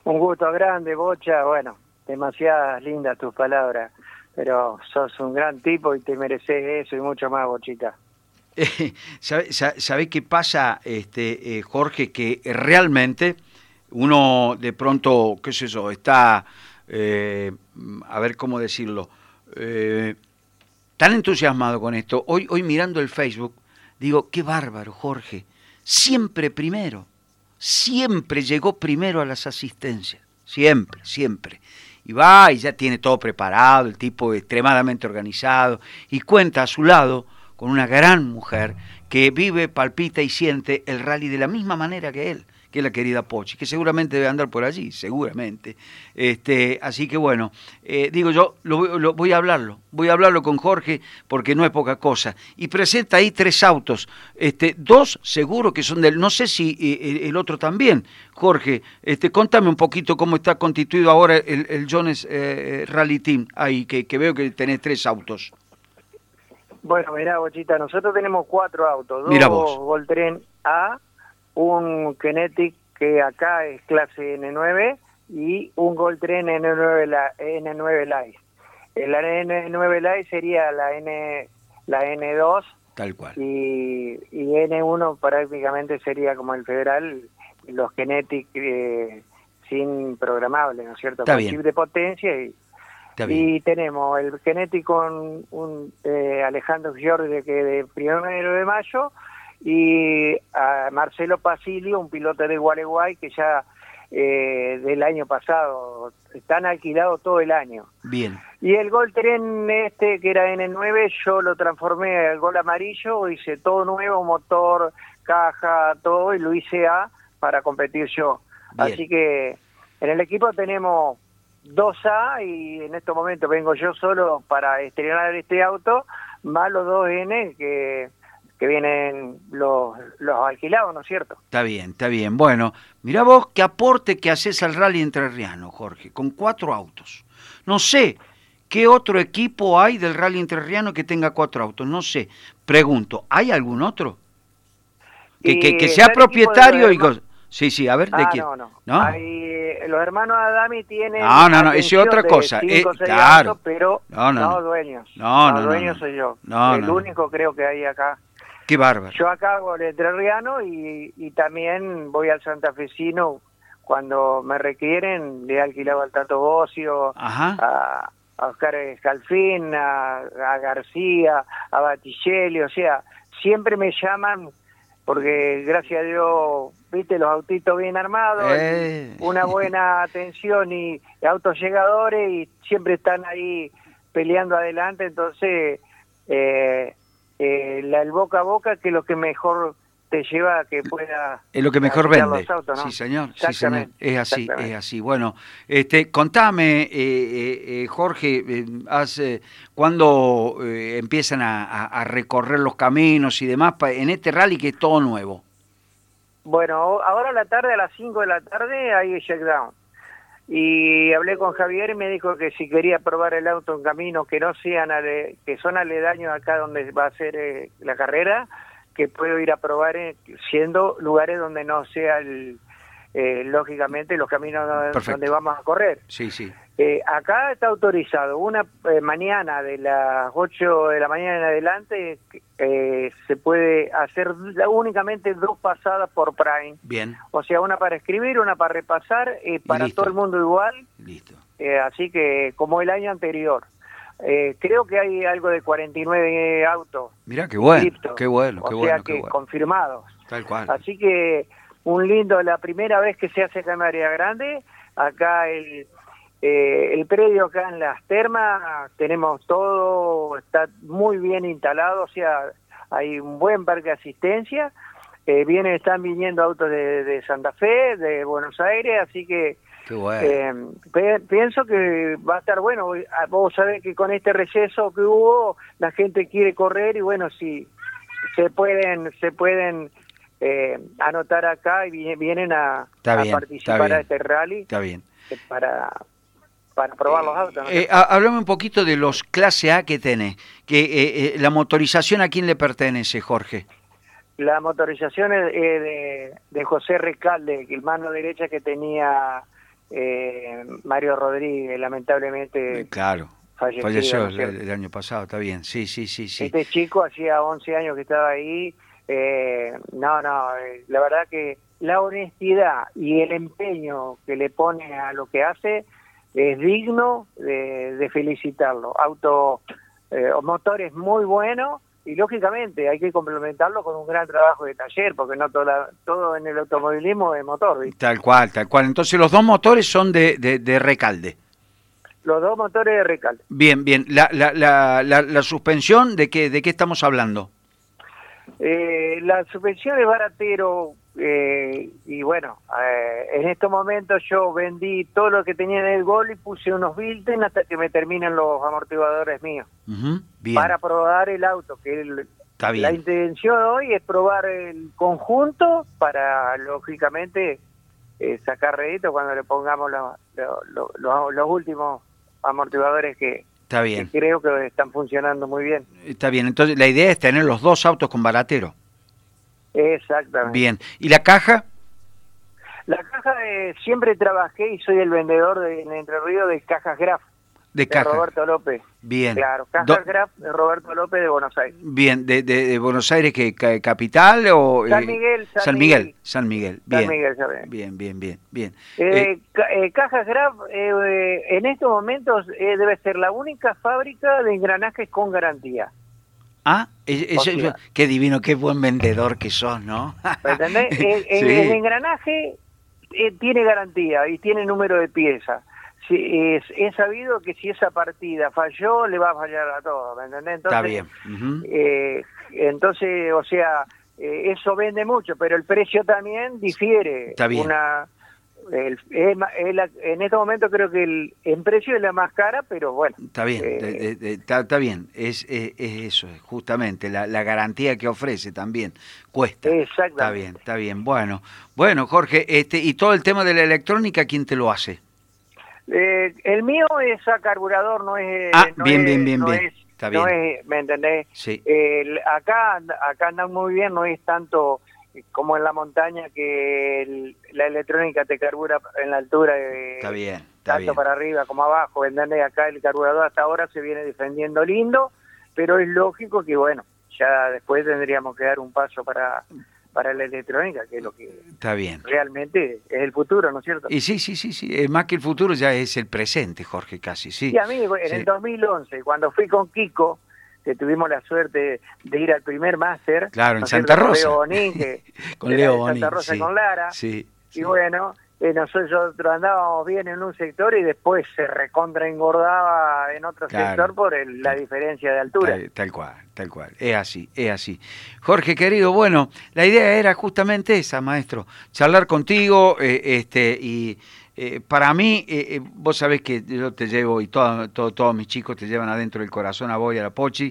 Un gusto grande, Bocha. Bueno, demasiadas lindas tus palabras, pero sos un gran tipo y te mereces eso y mucho más, Bochita. ¿Sabe qué pasa, Jorge? Que realmente uno de pronto, qué sé yo, está, a ver cómo decirlo, eh, tan entusiasmado con esto. Hoy mirando el Facebook, digo, qué bárbaro, Jorge. Siempre primero, siempre llegó primero a las asistencias. Siempre, siempre. Y va y ya tiene todo preparado, el tipo extremadamente organizado, y cuenta a su lado con una gran mujer que vive, palpita y siente el rally de la misma manera que él, que es la querida Pochi, que seguramente debe andar por allí, seguramente. Así que bueno, digo yo, voy a hablarlo con Jorge, porque no es poca cosa. Y presenta ahí 3 autos, 2 seguro que son del, no sé si el otro también. Jorge, contame un poquito cómo está constituido ahora el Jones Rally Team, ahí, que veo que tenés 3 autos. Bueno, mirá, Bochita, nosotros tenemos 4 autos, Mira 2 vos. Voltren A, un Kinetic que acá es clase N9 y un Voltren N9, N9 Light. La N9 Light sería la N2 Tal cual. y N1 prácticamente sería como el Federal, los Kinetic sin programable, ¿no es cierto? Está Con bien. chip de potencia Está bien. y tenemos el Kinetic con un Alejandro Giorgi de 1 de mayo y a Marcelo Pasilio, un piloto de Gualeguay que ya del año pasado están alquilados todo el año. Bien. Y el Gol Tren que era N9, yo lo transformé al Gol Amarillo, hice todo nuevo, motor, caja, todo, y lo hice A para competir yo. Bien. Así que en el equipo tenemos 2A y en estos momentos vengo yo solo para estrenar este auto, más los 2N que vienen los alquilados, ¿no es cierto? Está bien, está bien. Bueno, mirá vos qué aporte que haces al rally entrerriano, Jorge, con 4 autos. No sé qué otro equipo hay del rally entrerriano que tenga 4 autos, no sé. Pregunto, ¿hay algún otro? Que sea propietario y cosas. Sí, a ver, ¿de quién? No. Hay, los hermanos Adami tienen No, eso es otra cosa. 5 o 6 claro. autos, pero No. dueños. No, Dueños soy yo. El único creo que hay acá. Qué bárbaro. Yo acá hago el entrerriano y también voy al santafesino cuando me requieren. Le he alquilado al Tato Bocio, a Oscar Escalfín, a García, a Baticelli, o sea, siempre me llaman porque gracias a Dios, viste, los autitos bien armados, una buena atención y autos llegadores y siempre están ahí peleando adelante, entonces el boca a boca que es lo que mejor te lleva a que pueda... Es lo que mejor vende. Los autos, ¿no? Sí, señor. Es así. Bueno, contame, Jorge, ¿cuándo empiezan a recorrer los caminos y demás en este rally que es todo nuevo? Bueno, ahora a la tarde, a las 5 de la tarde, hay checkdown. Y hablé con Javier y me dijo que si quería probar el auto en caminos que no sean, que son aledaños acá donde va a ser la carrera, que puedo ir a probar siendo lugares donde no sea lógicamente los caminos donde vamos a correr. Sí. Acá está autorizado una mañana de las 8 de la mañana en adelante se puede hacer únicamente 2 pasadas por Prime. Bien. O sea, una para escribir, una para repasar, para todo el mundo igual. Listo. Así que como el año anterior. Creo que hay algo de 49 autos. Mirá, qué bueno, qué bueno. Confirmados. Tal cual. Así que la primera vez que se hace acá en María Grande, acá el predio acá en las termas, tenemos todo, está muy bien instalado, o sea, hay un buen parque de asistencia, están viniendo autos de Santa Fe, de Buenos Aires, así que qué bueno. Pienso que va a estar bueno. Vos sabés que con este receso que hubo, la gente quiere correr y bueno, si se pueden anotar acá y vienen a participar a este rally. Está bien. Para probar los autos, ¿no? Háblame un poquito de los clase A que tenés. La motorización, ¿a quién le pertenece, Jorge? La motorización es de José Recalde, el mano derecha que tenía Mario Rodríguez, lamentablemente claro, falleció el año pasado, está bien, sí. Este chico hacía 11 años que estaba ahí. La verdad que la honestidad y el empeño que le pone a lo que hace es digno de felicitarlo. Motores muy buenos, y lógicamente hay que complementarlo con un gran trabajo de taller, porque no todo en el automovilismo es motor, ¿viste? Tal cual. Entonces los dos motores son de Recalde. Los dos motores de Recalde. Bien. La suspensión, ¿de qué estamos hablando? La suspensión es baratero, y bueno, en estos momentos yo vendí todo lo que tenía en el Gol y puse unos Bilten hasta que me terminen los amortiguadores míos. Bien. Para probar el auto, Está bien. La intención hoy es probar el conjunto para, lógicamente, sacar rédito cuando le pongamos los últimos amortiguadores que creo que están funcionando muy bien. Está bien, entonces la idea es tener los dos autos con baratero. Exactamente. Bien, ¿y la caja? La caja, siempre trabajé y soy el vendedor en Entre Ríos de cajas Graf. De Roberto López. Bien. Claro, cajas Graf de Roberto López de Buenos Aires. Bien, ¿de Buenos Aires que capital o...? San Miguel. San Miguel. Bien. San Miguel, ¿sabes? Bien. Cajas Graf, en estos momentos debe ser la única fábrica de engranajes con garantía. Ah, qué divino, qué buen vendedor que sos, ¿no? ¿Me entendés? El engranaje tiene garantía y tiene número de pieza. Es sabido que si esa partida falló, le va a fallar a todo, ¿me entendés? Entonces, está bien. Entonces, o sea, eso vende mucho, pero el precio también difiere. Está bien. En este momento creo que en precio es la más cara, pero bueno. Está bien, está bien. Es eso, justamente, la garantía que ofrece también cuesta. Exactamente. Está bien. Bueno, Jorge, y todo el tema de la electrónica, ¿quién te lo hace? El mío es a carburador, no es... Bien. Está bien. No es, ¿me entendés? Sí. Acá andan muy bien, no es tanto como en la montaña que la electrónica te carbura en la altura de... Está bien. Tanto para arriba como abajo, ¿entendés? Acá el carburador hasta ahora se viene defendiendo lindo, pero es lógico que, bueno, ya después tendríamos que dar un paso para la electrónica, que es lo que está bien. Realmente es el futuro, ¿no es cierto? Y sí, es más que el futuro, ya es el presente, Jorge, casi, sí. Sí, a mí en el 2011, cuando fui con Kiko, que tuvimos la suerte de ir al primer máster. Claro, en Santa Rosa. Leo Bonín, con Leo Bonín, Santa Rosa sí. Con Lara. Sí. Y bueno, nosotros andábamos bien en un sector y después se recontra engordaba en otro sector por la diferencia de altura. Tal cual. Es así. Jorge, querido, bueno, la idea era justamente esa, maestro, charlar contigo, y para mí, vos sabés que yo te llevo, y todos mis chicos te llevan adentro del corazón a vos y a la Pochi,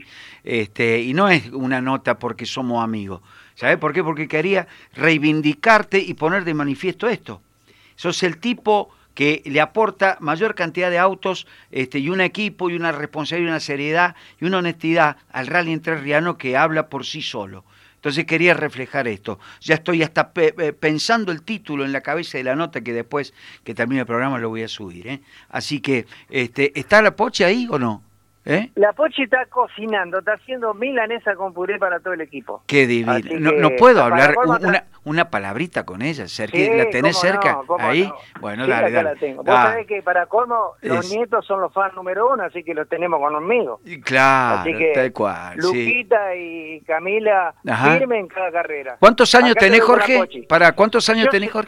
y no es una nota porque somos amigos. ¿Sabés por qué? Porque quería reivindicarte y poner de manifiesto esto. Sos el tipo que le aporta mayor cantidad de autos, y un equipo y una responsabilidad y una seriedad y una honestidad al rally entrerriano que habla por sí solo. Entonces quería reflejar esto. Ya estoy hasta pensando el título en la cabeza de la nota que después que termine el programa lo voy a subir. Así que, ¿está la Pochi ahí o no? La Pochi está cocinando, está haciendo milanesa con puré para todo el equipo. Qué divino. No puedo hablar una palabrita con ella. Sí, ¿la tenés cerca? ¿Ahí? No. Bueno, sí, dale. La tengo. Vos sabés que para colmo los nietos son los fans número 1, así que los tenemos conmigo. Claro, así que, tal cual. Luquita y Camila firme en cada carrera. ¿Cuántos años tenés, Jorge? ¿Cuántos años tenés, Jorge?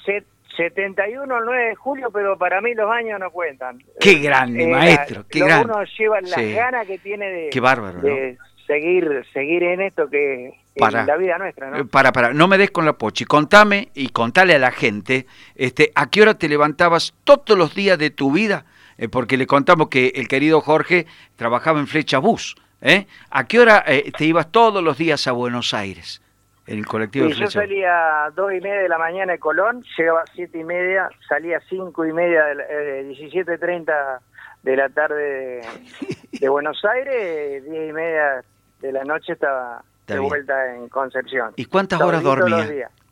71 el 9 de julio, pero para mí los años no cuentan. Qué grande, maestro, qué grande. Uno lleva las ganas que tiene de, qué bárbaro, de seguir en esto que es la vida nuestra, ¿no? No me des con la Pochi, contame y contale a la gente, ¿a qué hora te levantabas todos los días de tu vida? Porque le contamos que el querido Jorge trabajaba en Flecha Bus, ¿a qué hora te ibas todos los días a Buenos Aires? El colectivo de Flecha. Yo salía a 2:30 de la mañana de Colón, llegaba a 7:30, salía a 5:30, 17:30 de la tarde de Buenos Aires, 10:30 de la noche estaba de vuelta en Concepción. ¿Y cuántas horas dormías?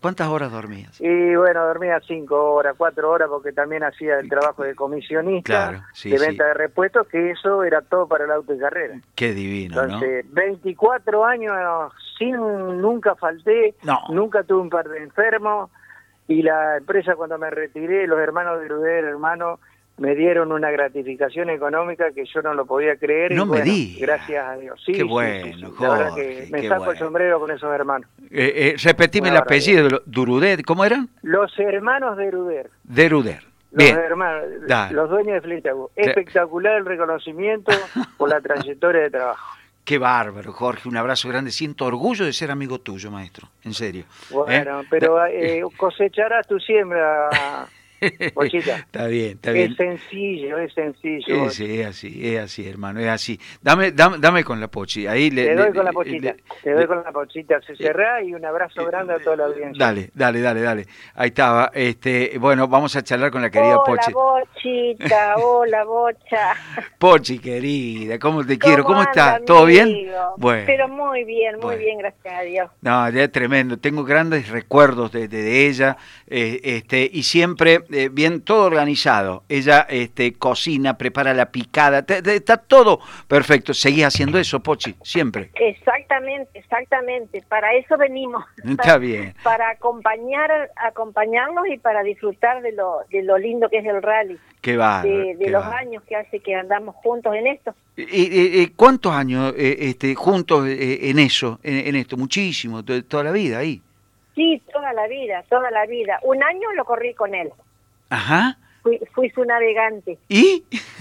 ¿Cuántas horas dormías? Y bueno, dormía 5 horas, 4 horas, porque también hacía el trabajo de comisionista, claro, sí, de venta de repuestos, que eso era todo para el auto y carrera. Qué divino, entonces, 24 años nunca falté, nunca tuve un par de enfermos, y la empresa cuando me retiré, los hermanos de Gruder, hermano, me dieron una gratificación económica que yo no lo podía creer. No y me bueno, digas. Gracias a Dios. Sí, qué bueno, Jorge, la verdad que me saco el sombrero con esos hermanos. Repetime el apellido de Durudet, ¿cómo eran? Los hermanos de Gruder. De Gruder. Los hermanos, los dueños de Flintago. Espectacular el reconocimiento por la trayectoria de trabajo. Qué bárbaro, Jorge, un abrazo grande. Siento orgullo de ser amigo tuyo, maestro, en serio. Bueno, pero cosecharás tu siembra, Pochita. Está bien. Es sencillo. Sí, es así, hermano, es así. Dame con la Pochi. Ahí te doy con la Pochita. Se cerrá y un abrazo grande a toda la audiencia. Dale. Ahí estaba. Bueno, vamos a charlar con la querida Pochi. Hola, Pochita, hola, Bocha. Pochi, querida, ¿cómo te quiero? ¿Cómo estás? ¿Todo bien? Bueno. Pero muy bien, gracias a Dios. No, ya es tremendo. Tengo grandes recuerdos de ella, y siempre bien, todo organizado. Ella cocina, prepara la picada, está todo perfecto. ¿Seguís haciendo eso, Pochi? Siempre. Exactamente. Para eso venimos. Está bien. Para acompañarlos y para disfrutar de lo lindo que es el rally. Qué bárbaro. De los años que hace que andamos juntos en esto. ¿Y cuántos años juntos en eso, en esto? Muchísimo, toda la vida ahí. Sí, toda la vida. Un año lo corrí con él. Ajá. Fui su navegante. ¿Y?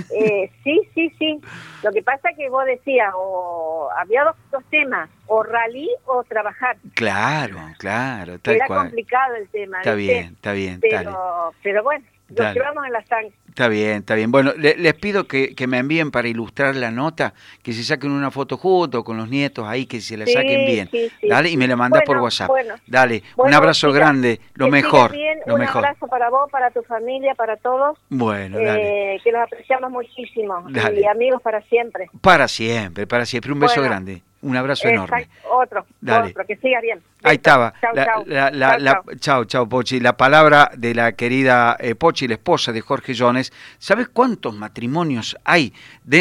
Sí. Lo que pasa es que vos decías, había dos temas, o rally o trabajar. Claro, tal Era cual. complicado el tema. Está bien. Pero bueno, lo llevamos en la sangre. Está bien. Bueno, les pido que me envíen para ilustrar la nota, que se saquen una foto juntos con los nietos ahí, que se la saquen bien. Sí, dale, y me la mandás por WhatsApp. Dale, un abrazo grande, lo mejor. Un abrazo para vos, para tu familia, para todos. Bueno, dale. Que los apreciamos muchísimo. Dale. Y amigos para siempre. Para siempre. Un beso grande. Un abrazo enorme. Otro, que siga bien. Ahí estaba. Chau. Chau, Pochi. La palabra de la querida Pochi, la esposa de Jorge Jones. ¿Sabes cuántos matrimonios hay dentro